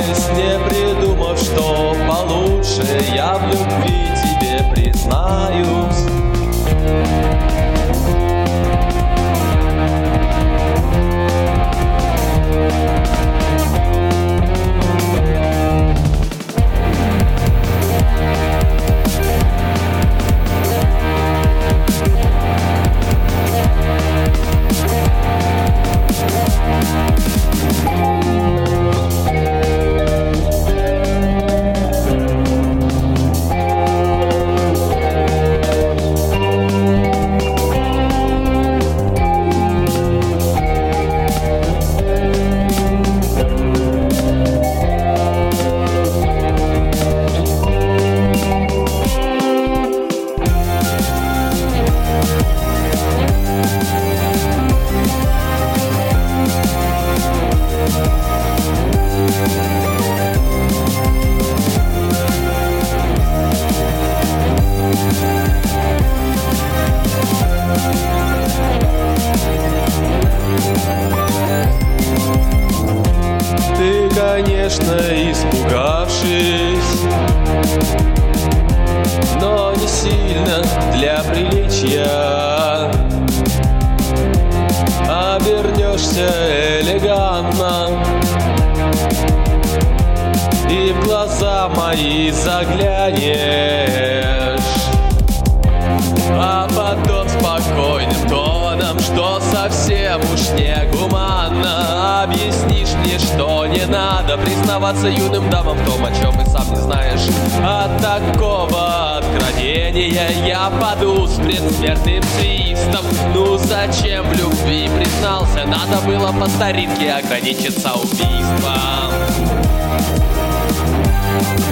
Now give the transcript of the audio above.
компромисс, не придумав, что получше, я в любви тебе признаюсь. Ты, конечно, испугавшись, но не сильно для приличия, обернешься элегантно и в глаза мои заглянешь, а потом спокойным тоном, что совсем уж не гуманно, объяснишь мне, что не надо признаваться юным дамам в том, о чем и сам не знаешь. От такого откровения я паду с предсмертным свистом. Ну зачем в любви признался? Надо было по старинке ограничиться убийством.